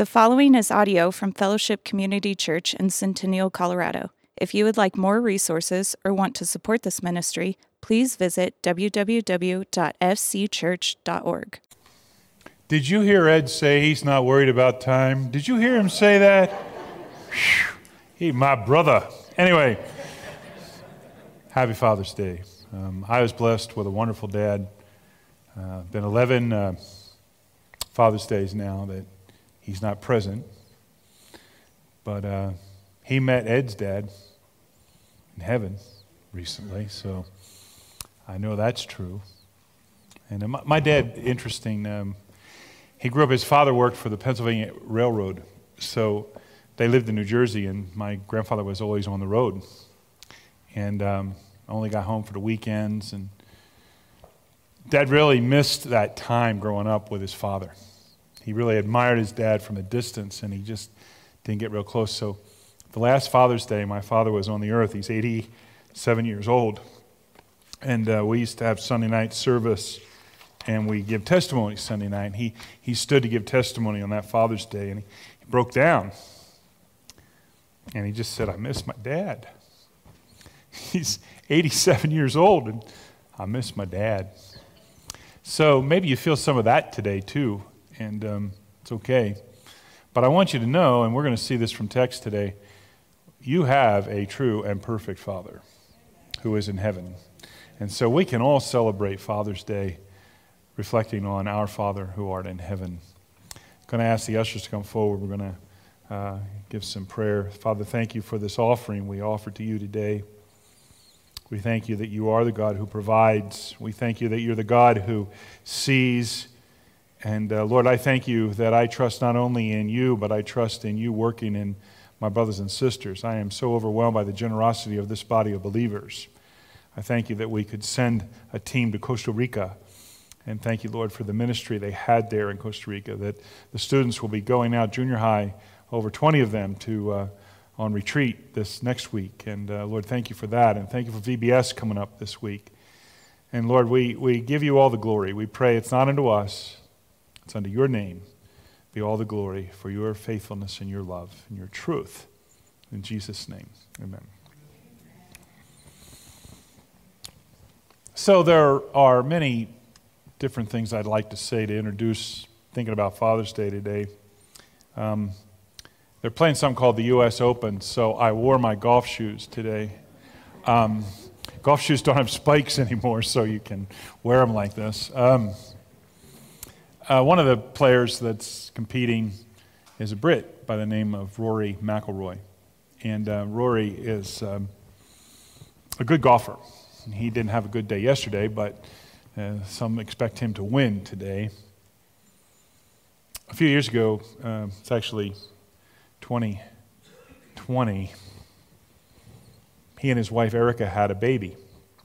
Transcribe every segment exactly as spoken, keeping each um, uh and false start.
The following is audio from Fellowship Community Church in Centennial, Colorado. If you would like more resources or want to support this ministry, please visit w w w dot f c church dot org. Did you hear Ed say he's not worried about time? Did you hear him say that? Whew. He, my brother. Anyway, happy Father's Day. Um, I was blessed with a wonderful dad. Uh, been eleven uh, Father's Days now that he's not present. But uh, he met Ed's dad in heaven recently, so I know that's true. And uh, my, my dad, interesting, um, he grew up, his father worked for the Pennsylvania Railroad, so they lived in New Jersey, and my grandfather was always on the road. And um, only got home for the weekends, and Dad really missed that time growing up with his father. He really admired his dad from a distance, and he just didn't get real close. So the last Father's Day, my father was on the earth. He's eighty-seven years old. And uh, we used to have Sunday night service, and we give testimony Sunday night. And he, he stood to give testimony on that Father's Day, and he, he broke down. And he just said, I miss my dad. He's eighty-seven years old, and I miss my dad. So maybe you feel some of that today too, and um, it's okay. But I want you to know, and we're going to see this from text today, you have a true and perfect Father who is in heaven. And so we can all celebrate Father's Day reflecting on our Father who art in heaven. I'm going to ask the ushers to come forward. We're going to uh, give some prayer. Father, thank you for this offering we offer to you today. We thank you that you are the God who provides. We thank you that you're the God who sees. And uh, Lord, I thank you that I trust not only in you, but I trust in you working in my brothers and sisters. I am so overwhelmed by the generosity of this body of believers. I thank you that we could send a team to Costa Rica. And thank you, Lord, for the ministry they had there in Costa Rica, that the students will be going out, junior high, over twenty of them, to uh, on retreat this next week. And uh, Lord, thank you for that. And thank you for V B S coming up this week. And Lord, we, we give you all the glory. We pray it's not unto us, it's unto your name. Be all the glory for your faithfulness and your love and your truth. In Jesus' name, amen. So there are many different things I'd like to say to introduce thinking about Father's Day today. Um, They're playing something called the U S Open, so I wore my golf shoes today. Um, golf shoes don't have spikes anymore, so you can wear them like this. Um, uh, one of the players that's competing is a Brit by the name of Rory McIlroy. And uh, Rory is um, a good golfer. He didn't have a good day yesterday, but uh, some expect him to win today. A few years ago, uh, it's actually twenty twenty, he and his wife Erica had a baby.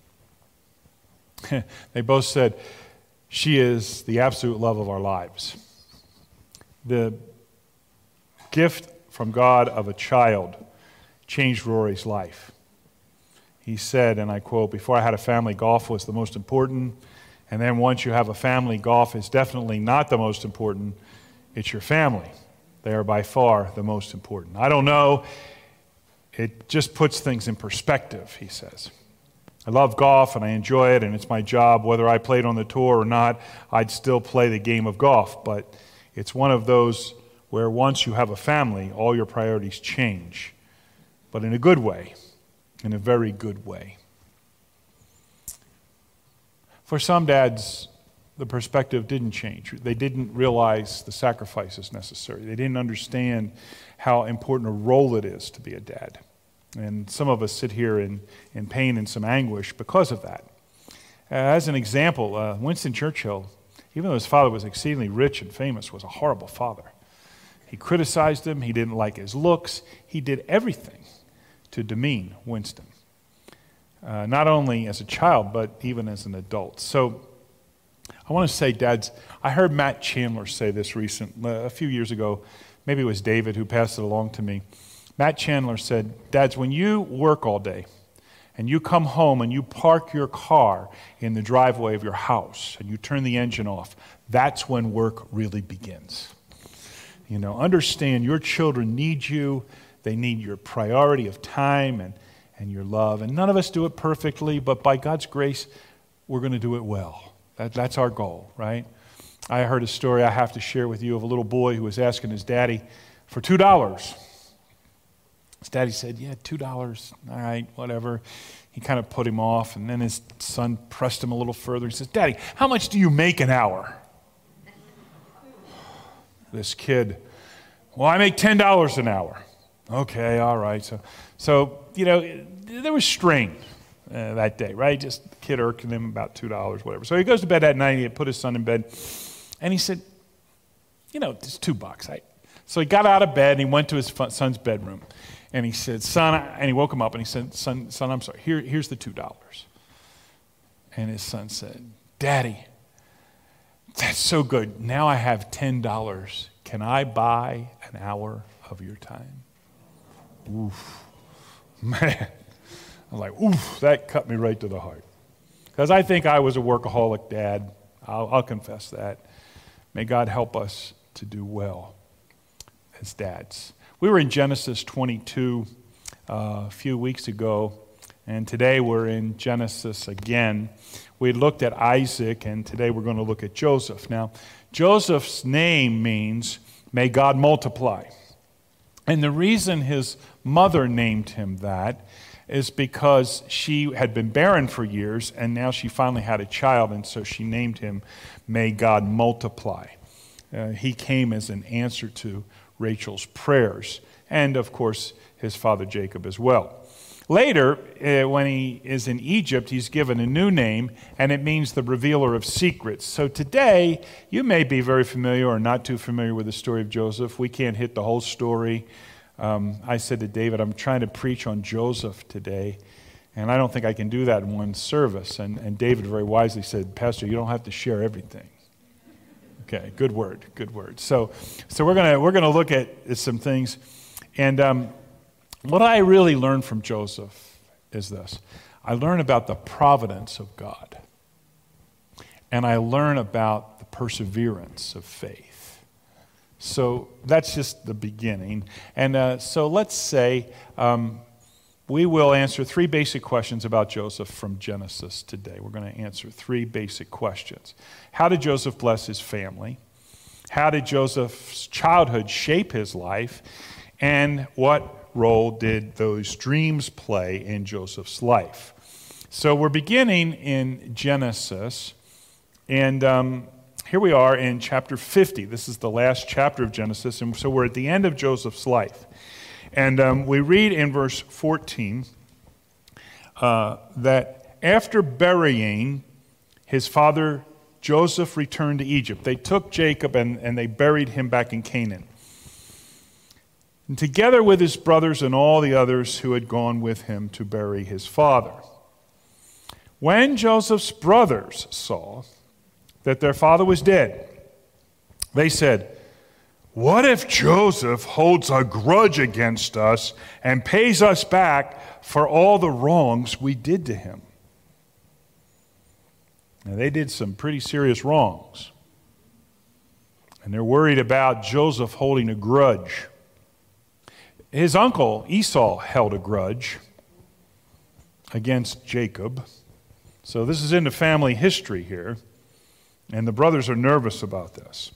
They both said, she is the absolute love of our lives. The gift from God of a child changed Rory's life. He said, and I quote, before I had a family, golf was the most important, and then once you have a family, golf is definitely not the most important, it's your family. They are by far the most important. I don't know. It just puts things in perspective, he says. I love golf and I enjoy it and it's my job. Whether I played on the tour or not, I'd still play the game of golf. But it's one of those where once you have a family, all your priorities change. But in a good way, in a very good way. For some dads, the perspective didn't change. They didn't realize the sacrifices necessary. They didn't understand how important a role it is to be a dad. And some of us sit here in, in pain and some anguish because of that. As an example, uh, Winston Churchill, even though his father was exceedingly rich and famous, was a horrible father. He criticized him. He didn't like his looks. He did everything to demean Winston, uh, not only as a child, but even as an adult. So I want to say, dads, I heard Matt Chandler say this recent, uh, a few years ago. Maybe it was David who passed it along to me. Matt Chandler said, dads, when you work all day and you come home and you park your car in the driveway of your house and you turn the engine off, that's when work really begins. You know, understand your children need you. They need your priority of time and, and your love. And none of us do it perfectly, but by God's grace, we're going to do it well. That, that's our goal, right? I heard a story I have to share with you of a little boy who was asking his daddy for two dollars. His daddy said, yeah, two dollars, all right, whatever. He kind of put him off, and then his son pressed him a little further. He says, Daddy, how much do you make an hour? This kid, well, I make ten dollars an hour. Okay, all right. So, so you know, there was strain uh, that day, right? Just the kid irking him about two dollars, whatever. So he goes to bed that night, he put his son in bed, and he said, you know, it's two bucks. I, so he got out of bed, and he went to his son's bedroom. And he said, son, and he woke him up and he said, son, son, I'm sorry, Here, here's the two dollars. And his son said, Daddy, that's so good. Now I have ten dollars. Can I buy an hour of your time? Oof, man. I'm like, oof, that cut me right to the heart. Because I think I was a workaholic dad. I'll, I'll confess that. May God help us to do well as dads. We were in Genesis twenty-two uh, a few weeks ago, and today we're in Genesis again. We looked at Isaac, and today we're going to look at Joseph. Now, Joseph's name means, may God multiply. And the reason his mother named him that is because she had been barren for years, and now she finally had a child, and so she named him, may God multiply. Uh, he came as an answer to Rachel's prayers, and of course his father Jacob as well. Later, uh, when he is in Egypt, he's given a new name, and it means the revealer of secrets. So today, you may be very familiar or not too familiar with the story of Joseph. We can't hit the whole story. Um, I said to David, I'm trying to preach on Joseph today, and I don't think I can do that in one service. And, and David very wisely said, Pastor, you don't have to share everything. Okay, good word, good word. So, so we're gonna we're gonna look at, at some things, and um, what I really learned from Joseph is this: I learn about the providence of God, and I learn about the perseverance of faith. So that's just the beginning, and uh, so let's say um, we will answer three basic questions about Joseph from Genesis today. We're going to answer three basic questions. How did Joseph bless his family? How did Joseph's childhood shape his life? And what role did those dreams play in Joseph's life? So we're beginning in Genesis, and um, here we are in chapter fifty. This is the last chapter of Genesis, and so we're at the end of Joseph's life. And um, we read in verse fourteen uh, that after burying his father, Joseph returned to Egypt. They took Jacob and, and they buried him back in Canaan. And together with his brothers and all the others who had gone with him to bury his father. When Joseph's brothers saw that their father was dead, they said, what if Joseph holds a grudge against us and pays us back for all the wrongs we did to him? Now, they did some pretty serious wrongs. And they're worried about Joseph holding a grudge. His uncle Esau held a grudge against Jacob. So this is in the family history here. And the brothers are nervous about this.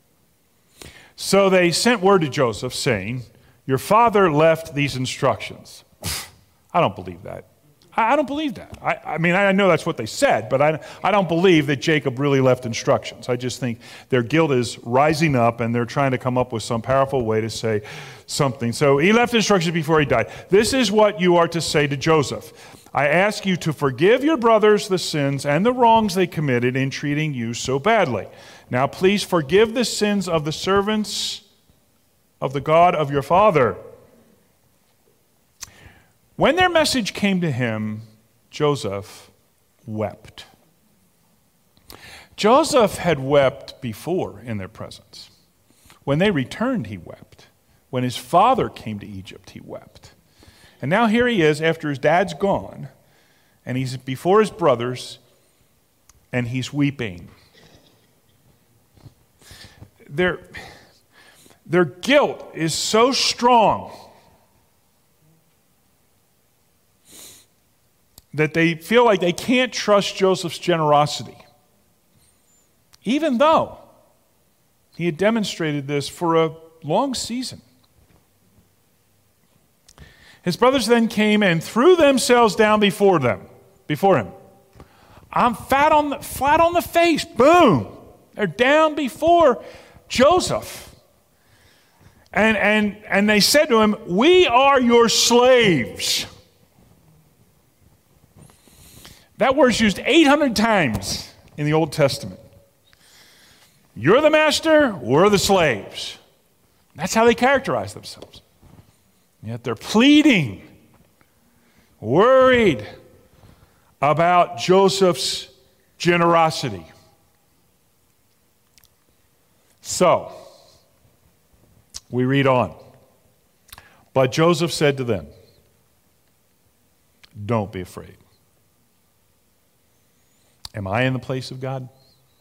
So they sent word to Joseph saying, your father left these instructions. I don't believe that. I, I don't believe that. I, I mean, I know that's what they said, but I, I don't believe that Jacob really left instructions. I just think their guilt is rising up and they're trying to come up with some powerful way to say something. So he left instructions before he died. This is what you are to say to Joseph. I ask you to forgive your brothers the sins and the wrongs they committed in treating you so badly. Now please forgive the sins of the servants of the God of your father. When their message came to him, Joseph wept. Joseph had wept before in their presence. When they returned, he wept. When his father came to Egypt, he wept. And now here he is after his dad's gone, and he's before his brothers, and he's weeping. There, Their guilt is so strong that they feel like they can't trust Joseph's generosity, even though he had demonstrated this for a long season. His brothers then came and threw themselves down before them, before him. I'm fat on the, flat on the face. Boom. They're down before Joseph. And, and, and they said to him, we are your slaves. That word's used eight hundred times in the Old Testament. You're the master, we're the slaves. That's how they characterize themselves. Yet they're pleading, worried about Joseph's generosity. So, we read on. But Joseph said to them, don't be afraid. Am I in the place of God?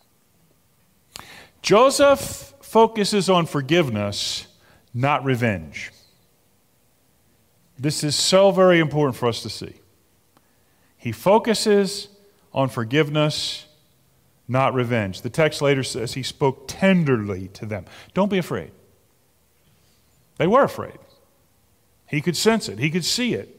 Joseph focuses on forgiveness, not revenge. This is so very important for us to see. He focuses on forgiveness, not revenge. The text later says he spoke tenderly to them. Don't be afraid. They were afraid. He could sense it. He could see it.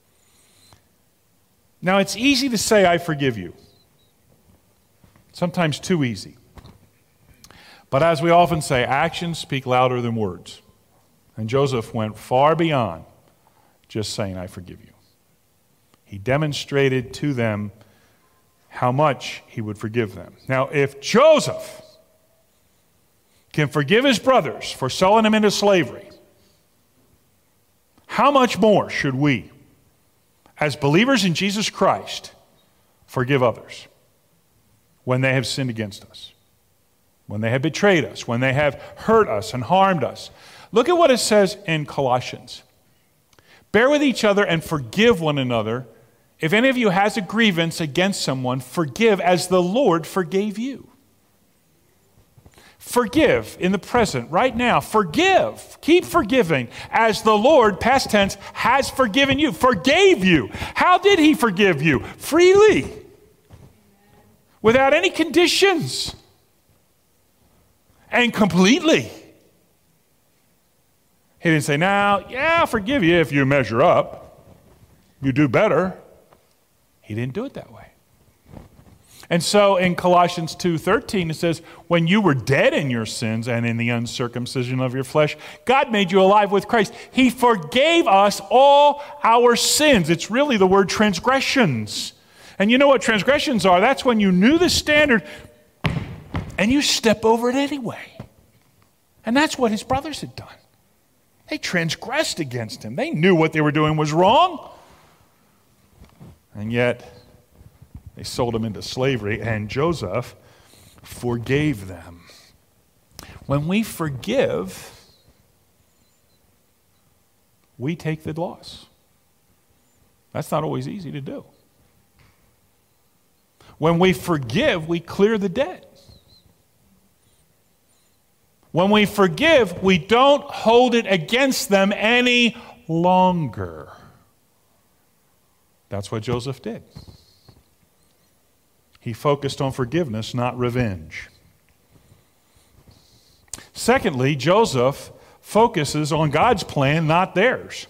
Now, it's easy to say, I forgive you. Sometimes too easy. But as we often say, actions speak louder than words. And Joseph went far beyond just saying, I forgive you. He demonstrated to them how much he would forgive them. Now, if Joseph can forgive his brothers for selling him into slavery, how much more should we, as believers in Jesus Christ, forgive others when they have sinned against us, when they have betrayed us, when they have hurt us and harmed us? Look at what it says in Colossians. Bear with each other and forgive one another. If any of you has a grievance against someone, forgive as the Lord forgave you. Forgive in the present, right now. Forgive. Keep forgiving as the Lord, past tense, has forgiven you, forgave you. How did he forgive you? Freely. Without any conditions. And completely. He didn't say, now, yeah, I'll forgive you if you measure up. You do better. He didn't do it that way. And so in Colossians two thirteen, it says, when you were dead in your sins and in the uncircumcision of your flesh, God made you alive with Christ. He forgave us all our sins. It's really the word transgressions. And you know what transgressions are? That's when you knew the standard and you step over it anyway. And that's what his brothers had done. They transgressed against him. They knew what they were doing was wrong. And yet, they sold him into slavery, and Joseph forgave them. When we forgive, we take the loss. That's not always easy to do. When we forgive, we clear the debt. When we forgive, we don't hold it against them any longer. That's what Joseph did. He focused on forgiveness, not revenge. Secondly, Joseph focuses on God's plan, not theirs.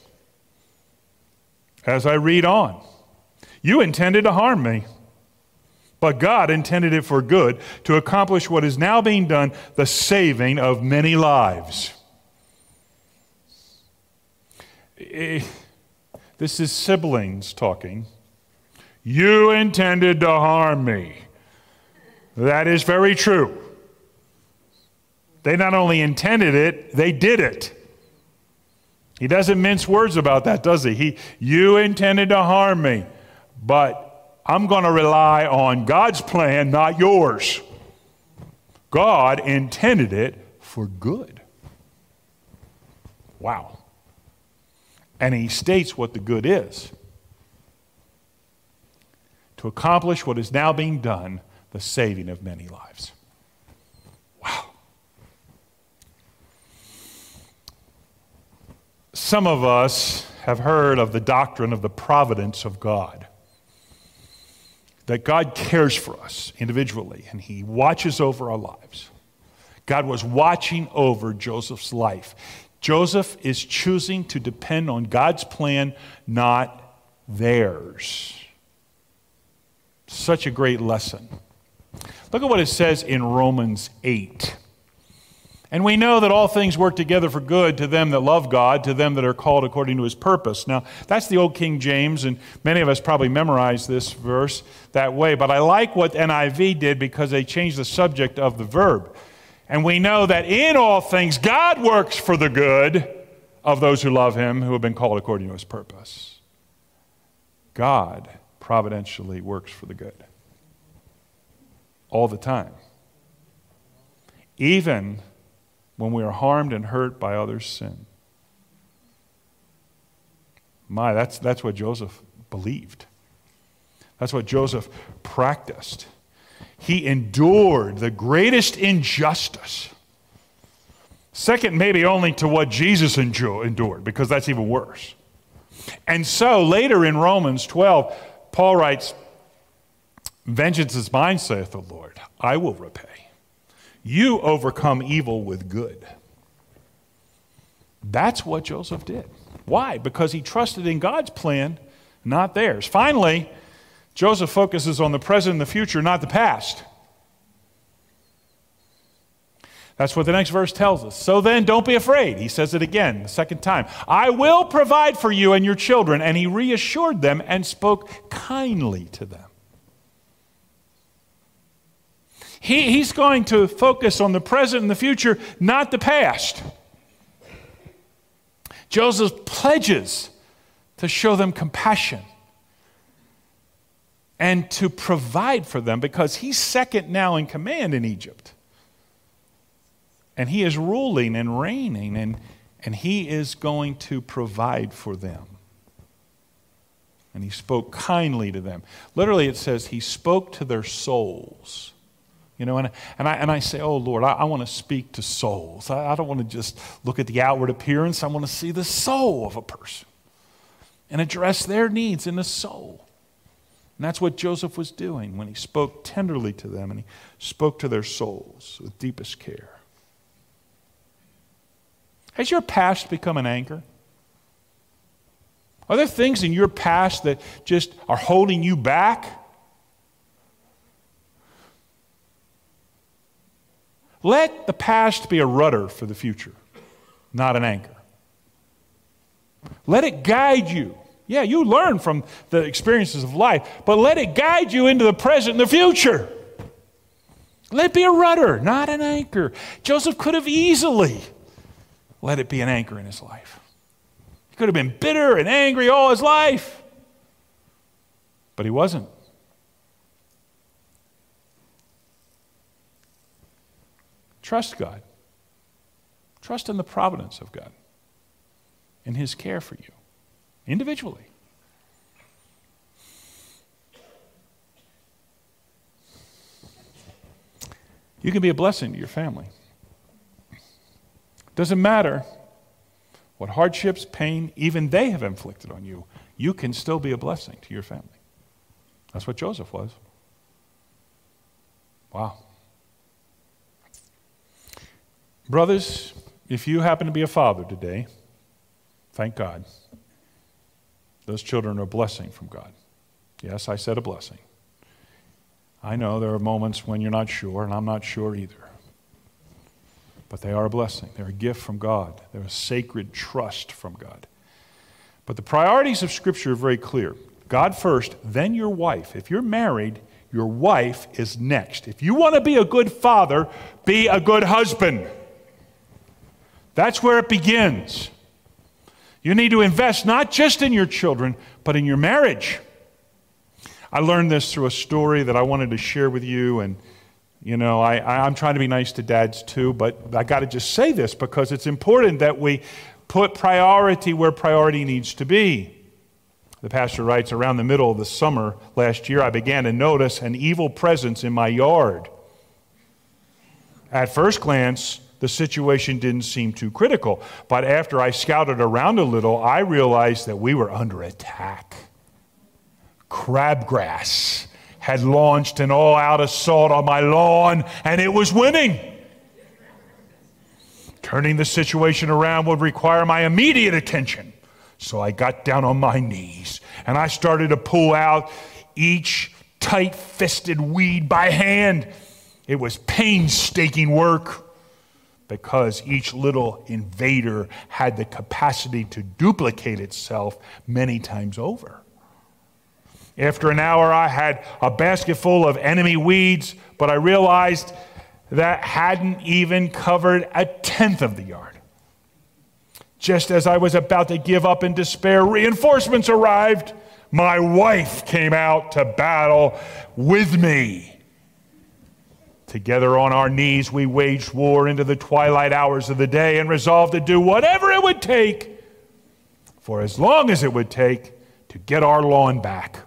As I read on, you intended to harm me, but God intended it for good, to accomplish what is now being done, the saving of many lives. This is siblings talking. You intended to harm me. That is very true. They not only intended it, they did it. He doesn't mince words about that, does he? He, you intended to harm me, but I'm going to rely on God's plan, not yours. God intended it for good. Wow. And he states what the good is. To accomplish what is now being done, the saving of many lives. Wow. Some of us have heard of the doctrine of the providence of God. That God cares for us individually, and He watches over our lives. God was watching over Joseph's life. Joseph is choosing to depend on God's plan, not theirs. Such a great lesson. Look at what it says in Romans eight. And we know that all things work together for good to them that love God, to them that are called according to His purpose. Now, that's the old King James, and many of us probably memorized this verse that way. But I like what N I V did because they changed the subject of the verb. And we know that in all things, God works for the good of those who love Him, who have been called according to His purpose. God providentially works for the good. All the time. Even when we are harmed and hurt by others' sin. My, that's, that's what Joseph believed. That's what Joseph practiced. He endured the greatest injustice. Second, maybe only to what Jesus endured, because that's even worse. And so later in Romans twelve, Paul writes, "Vengeance is mine, saith the Lord, I will repay. You overcome evil with good." That's what Joseph did. Why? Because he trusted in God's plan, not theirs. Finally, Joseph focuses on the present and the future, not the past. That's what the next verse tells us. So then, don't be afraid. He says it again, the second time. I will provide for you and your children. And he reassured them and spoke kindly to them. He, he's going to focus on the present and the future, not the past. Joseph pledges to show them compassion and to provide for them because he's second now in command in Egypt. And he is ruling and reigning, and, and he is going to provide for them. And he spoke kindly to them. Literally it says he spoke to their souls. You know, and, and, I, and I say, oh, Lord, I, I want to speak to souls. I, I don't want to just look at the outward appearance. I want to see the soul of a person and address their needs in the soul. And that's what Joseph was doing when he spoke tenderly to them and he spoke to their souls with deepest care. Has your past become an anchor? Are there things in your past that just are holding you back? Let the past be a rudder for the future, not an anchor. Let it guide you. Yeah, you learn from the experiences of life, but let it guide you into the present and the future. Let it be a rudder, not an anchor. Joseph could have easily let it be an anchor in his life. He could have been bitter and angry all his life, but he wasn't. Trust God. Trust in the providence of God, in His care for you, individually. You can be a blessing to your family. Doesn't matter what hardships, pain, even they have inflicted on you, you can still be a blessing to your family. That's what Joseph was. Wow. Brothers, if you happen to be a father today, thank God. Those children are a blessing from God. Yes, I said a blessing. I know there are moments when you're not sure, and I'm not sure either. But they are a blessing. They're a gift from God. They're a sacred trust from God. But the priorities of Scripture are very clear. God first, then your wife. If you're married, your wife is next. If you want to be a good father, be a good husband. That's where it begins. You need to invest not just in your children, but in your marriage. I learned this through a story that I wanted to share with you, and you know, I, I'm trying to be nice to dads too, but I got to just say this because it's important that we put priority where priority needs to be. The pastor writes, around the middle of the summer last year, I began to notice an evil presence in my yard. At first glance, the situation didn't seem too critical. But after I scouted around a little, I realized that we were under attack. Crabgrass had launched an all-out assault on my lawn, and it was winning. Turning the situation around would require my immediate attention. So I got down on my knees, and I started to pull out each tight-fisted weed by hand. It was painstaking work because each little invader had the capacity to duplicate itself many times over. After an hour, I had a basket full of enemy weeds, but I realized that hadn't even covered a tenth of the yard. Just as I was about to give up in despair, reinforcements arrived. My wife came out to battle with me. Together on our knees, we waged war into the twilight hours of the day and resolved to do whatever it would take, for as long as it would take, to get our lawn back.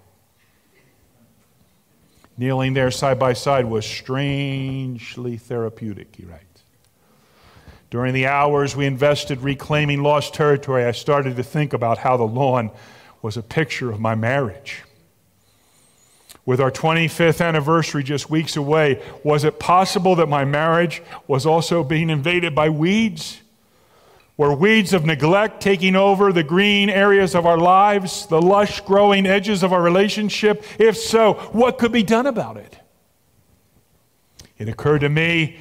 Kneeling there side by side was strangely therapeutic, he writes. During the hours we invested reclaiming lost territory, I started to think about how the lawn was a picture of my marriage. With our twenty-fifth anniversary just weeks away, was it possible that my marriage was also being invaded by weeds? Were weeds of neglect taking over the green areas of our lives, the lush growing edges of our relationship? If so, what could be done about it? It occurred to me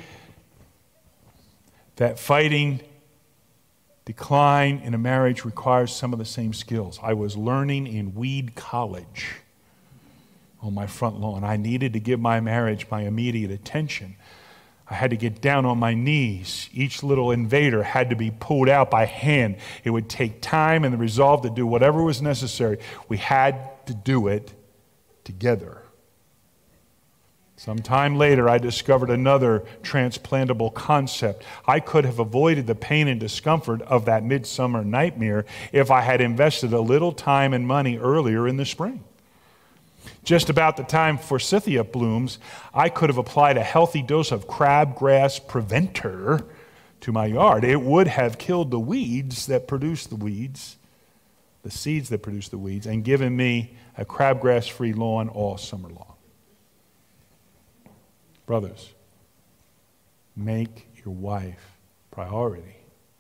that fighting decline in a marriage requires some of the same skills. I was learning in weed college on my front lawn. I needed to give my marriage my immediate attention. I had to get down on my knees. Each little invader had to be pulled out by hand. It would take time and the resolve to do whatever was necessary. We had to do it together. Some time later, I discovered another transplantable concept. I could have avoided the pain and discomfort of that midsummer nightmare if I had invested a little time and money earlier in the spring. Just about the time forsythia blooms, I could have applied a healthy dose of crabgrass preventer to my yard. It would have killed the weeds that produce the weeds, the seeds that produce the weeds, and given me a crabgrass-free lawn all summer long. Brothers, make your wife priority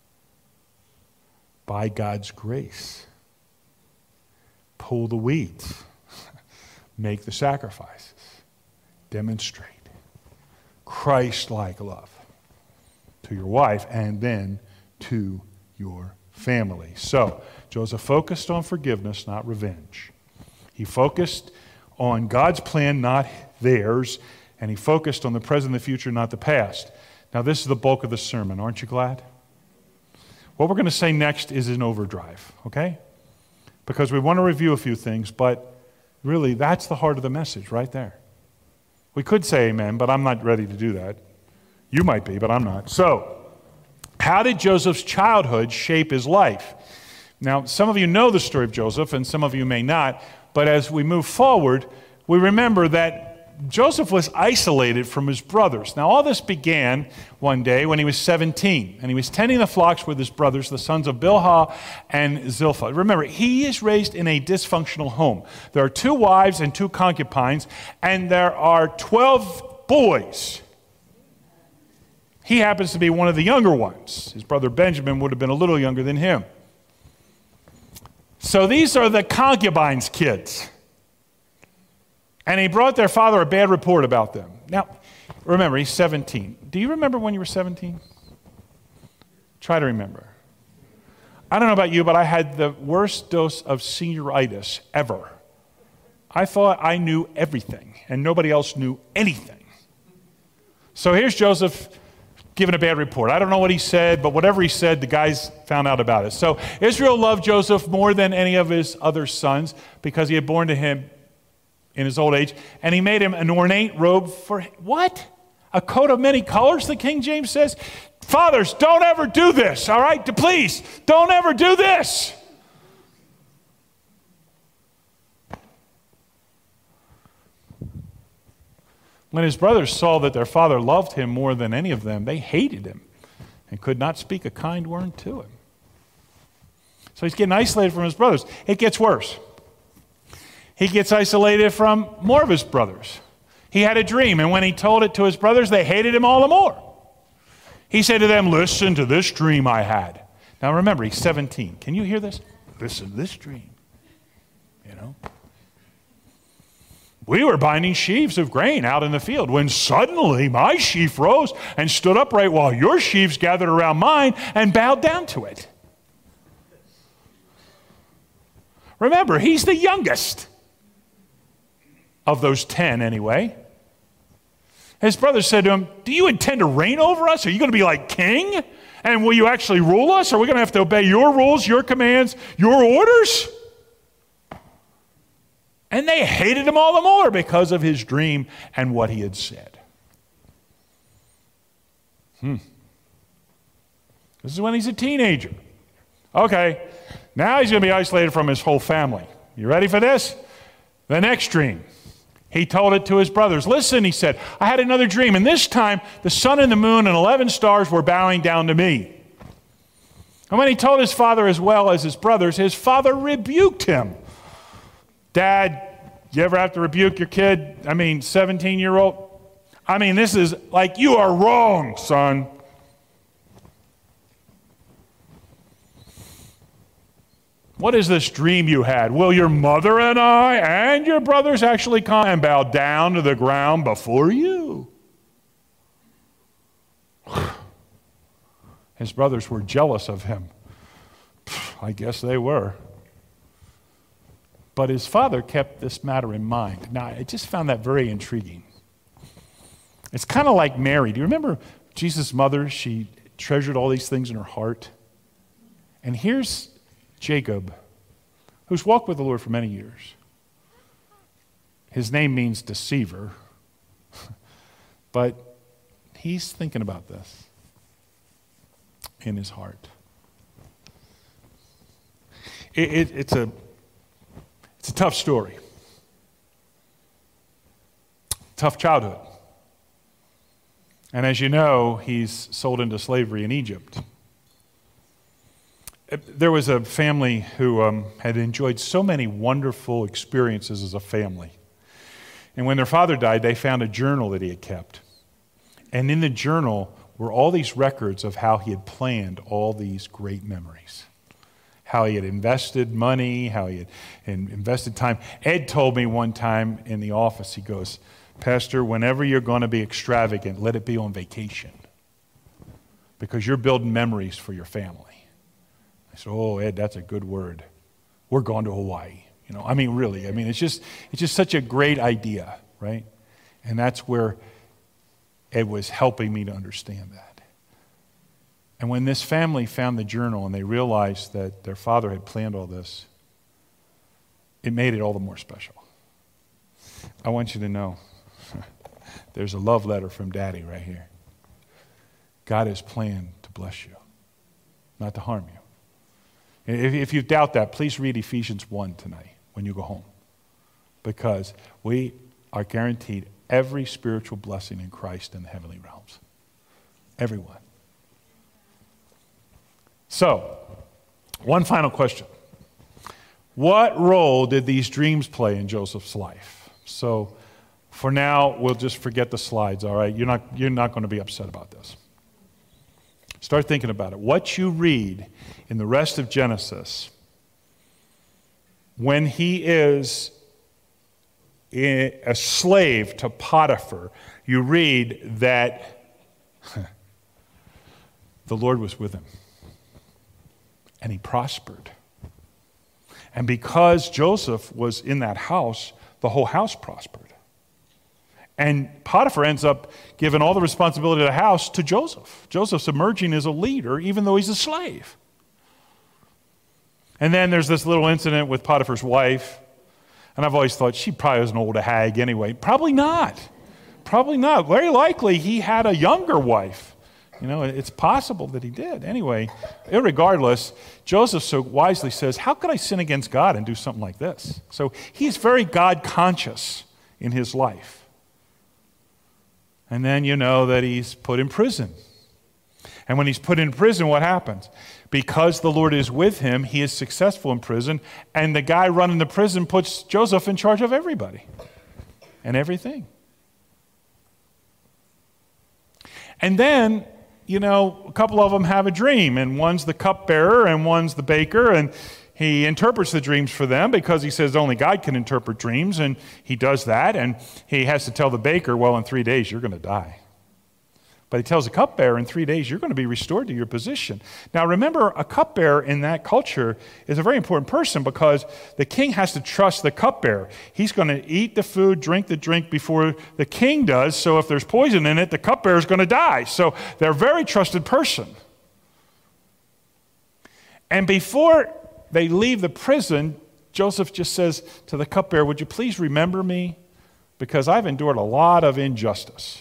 by God's grace. Pull the weeds. Make the sacrifices. Demonstrate Christ-like love to your wife and then to your family. So, Joseph focused on forgiveness, not revenge. He focused on God's plan, not theirs. And he focused on the present and the future, not the past. Now, this is the bulk of the sermon. Aren't you glad? What we're going to say next is an overdrive, okay? Because we want to review a few things, but really, that's the heart of the message right there. We could say amen, but I'm not ready to do that. You might be, but I'm not. So, how did Joseph's childhood shape his life? Now, some of you know the story of Joseph, and some of you may not, but as we move forward, we remember that Joseph was isolated from his brothers. Now, all this began one day when he was seventeen, and he was tending the flocks with his brothers, the sons of Bilhah and Zilpah. Remember, he is raised in a dysfunctional home. There are two wives and two concubines, and there are twelve boys. He happens to be one of the younger ones. His brother Benjamin would have been a little younger than him. So these are the concubines' kids. And he brought their father a bad report about them. Now, remember, he's seventeen. Do you remember when you were seventeen? Try to remember. I don't know about you, but I had the worst dose of senioritis ever. I thought I knew everything, and nobody else knew anything. So here's Joseph giving a bad report. I don't know what he said, but whatever he said, the guys found out about it. So Israel loved Joseph more than any of his other sons because he had born to him in his old age, and he made him an ornate robe for, what? A coat of many colors, the King James says? Fathers, don't ever do this, all right? Please, don't ever do this. When his brothers saw that their father loved him more than any of them, they hated him and could not speak a kind word to him. So he's getting isolated from his brothers. It gets worse. He gets isolated from more of his brothers. He had a dream, and when he told it to his brothers, they hated him all the more. He said to them, listen to this dream I had. Now remember, he's seventeen. Can you hear this? Listen to this dream. You know? We were binding sheaves of grain out in the field when suddenly my sheaf rose and stood upright while your sheaves gathered around mine and bowed down to it. Remember, he's the youngest of those ten anyway. His brothers said to him, do you intend to reign over us? Are you going to be like king? And will you actually rule us? Are we going to have to obey your rules, your commands, your orders? And they hated him all the more because of his dream and what he had said. Hmm. This is when he's a teenager. Okay, now he's going to be isolated from his whole family. You ready for this? The next dream. He told it to his brothers. Listen, he said, I had another dream, and this time the sun and the moon and eleven stars were bowing down to me. And when he told his father as well as his brothers, his father rebuked him. Dad, you ever have to rebuke your kid? I mean, seventeen-year-old? I mean, this is like, you are wrong, son. What is this dream you had? Will your mother and I and your brothers actually come and bow down to the ground before you? His brothers were jealous of him. I guess they were. But his father kept this matter in mind. Now, I just found that very intriguing. It's kind of like Mary. Do you remember Jesus' mother? She treasured all these things in her heart. And here's Jacob, who's walked with the Lord for many years. His name means deceiver, but he's thinking about this in his heart. It, it, it's a it's a tough story, tough childhood, and as you know, he's sold into slavery in Egypt. There was a family who um, had enjoyed so many wonderful experiences as a family. And when their father died, they found a journal that he had kept. And in the journal were all these records of how he had planned all these great memories. How he had invested money, how he had invested time. Ed told me one time in the office, he goes, Pastor, whenever you're going to be extravagant, let it be on vacation. Because you're building memories for your family. I said, oh, Ed, that's a good word. We're going to Hawaii. You know, I mean, really, I mean, it's just it's just such a great idea, right? And that's where Ed was helping me to understand that. And when this family found the journal and they realized that their father had planned all this, it made it all the more special. I want you to know, there's a love letter from Daddy right here. God has planned to bless you, not to harm you. If, if you doubt that, please read Ephesians one tonight when you go home. Because we are guaranteed every spiritual blessing in Christ in the heavenly realms. Everyone. So, one final question. What role did these dreams play in Joseph's life? So, for now, we'll just forget the slides, all right? You're not, you're not going to be upset about this. Start thinking about it. What you read in the rest of Genesis, when he is a slave to Potiphar, you read that the Lord was with him and he prospered. And because Joseph was in that house, the whole house prospered. And Potiphar ends up giving all the responsibility of the house to Joseph. Joseph's emerging as a leader, even though he's a slave. And then there's this little incident with Potiphar's wife. And I've always thought she probably was an old hag anyway. Probably not. Probably not. Very likely he had a younger wife. You know, it's possible that he did. Anyway, irregardless, Joseph so wisely says, how could I sin against God and do something like this? So he's very God conscious in his life. And then you know that he's put in prison. And when he's put in prison, what happens? Because the Lord is with him, he is successful in prison, and the guy running the prison puts Joseph in charge of everybody and everything. And then, you know, a couple of them have a dream, and one's the cupbearer and one's the baker, and he interprets the dreams for them because he says only God can interpret dreams, and he does that, and he has to tell the baker, well, in three days you're going to die. But he tells the cupbearer, in three days, you're going to be restored to your position. Now, remember, a cupbearer in that culture is a very important person because the king has to trust the cupbearer. He's going to eat the food, drink the drink before the king does, so if there's poison in it, the cupbearer is going to die. So they're a very trusted person. And before they leave the prison, Joseph just says to the cupbearer, would you please remember me? Because I've endured a lot of injustice.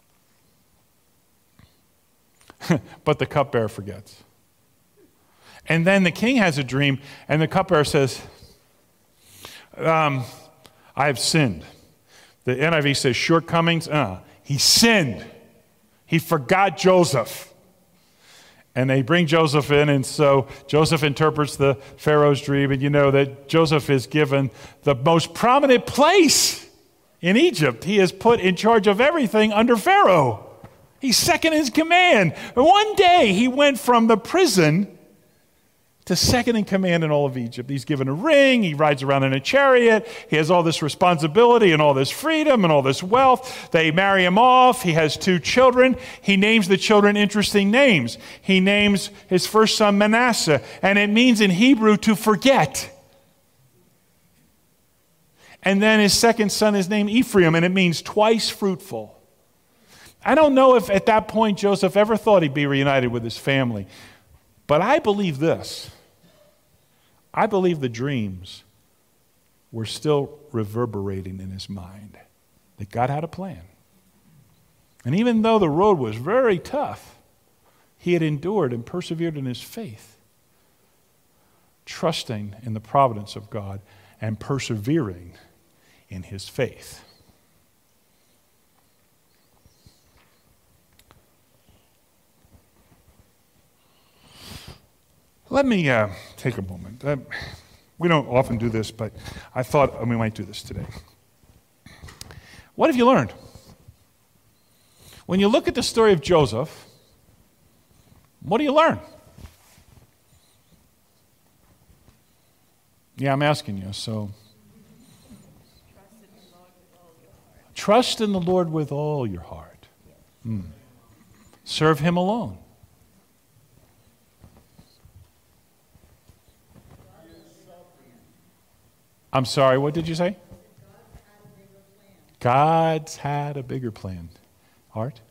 But the cupbearer forgets. And then the king has a dream, and the cupbearer says, um, I have sinned. The N I V says shortcomings. Uh, he sinned. He forgot Joseph. And they bring Joseph in, and so Joseph interprets the Pharaoh's dream, and you know that Joseph is given the most prominent place in Egypt. He is put in charge of everything under Pharaoh. He's second in command. And one day he went from the prison to second in command in all of Egypt. He's given a ring. He rides around in a chariot. He has all this responsibility and all this freedom and all this wealth. They marry him off. He has two children. He names the children interesting names. He names his first son Manasseh, and it means in Hebrew to forget. And then his second son is named Ephraim, and it means twice fruitful. I don't know if at that point Joseph ever thought he'd be reunited with his family, but I believe this. I believe the dreams were still reverberating in his mind, that God had a plan. And even though the road was very tough, he had endured and persevered in his faith, trusting in the providence of God and persevering in his faith. Let me uh, take a moment. Uh, we don't often do this, but I thought we might do this today. What have you learned? When you look at the story of Joseph, what do you learn? Yeah, I'm asking you, so. Trust in the Lord with all your heart. Mm. Serve him alone. I'm sorry, what did you say? God's had a bigger plan. Art?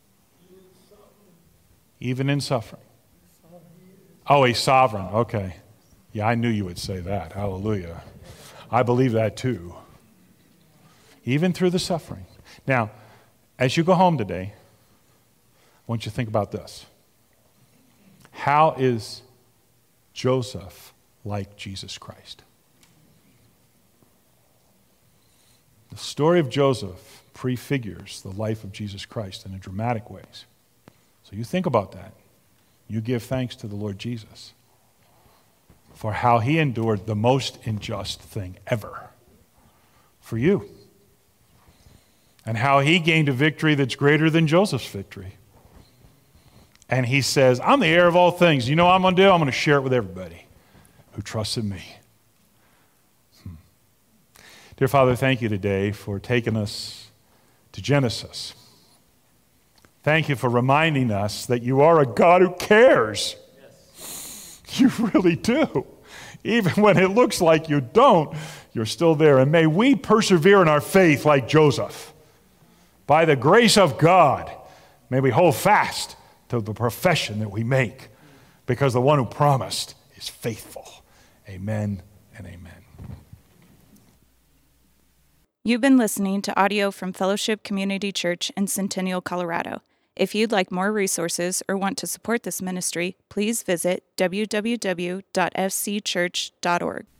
Even in suffering. Oh, he's sovereign. Okay. Yeah, I knew you would say that. Hallelujah. I believe that too. Even through the suffering. Now, as you go home today, I want you to think about this. How is Joseph like Jesus Christ? The story of Joseph prefigures the life of Jesus Christ in a dramatic ways. So you think about that. You give thanks to the Lord Jesus for how he endured the most unjust thing ever for you. And how he gained a victory that's greater than Joseph's victory. And he says, I'm the heir of all things. You know what I'm going to do? I'm going to share it with everybody who trusts in me. Dear Father, thank you today for taking us to Genesis. Thank you for reminding us that you are a God who cares. Yes. You really do. Even when it looks like you don't, you're still there. And may we persevere in our faith like Joseph. By the grace of God, may we hold fast to the profession that we make, because the one who promised is faithful. Amen and amen. You've been listening to audio from Fellowship Community Church in Centennial, Colorado. If you'd like more resources or want to support this ministry, please visit w w w dot f c church dot org.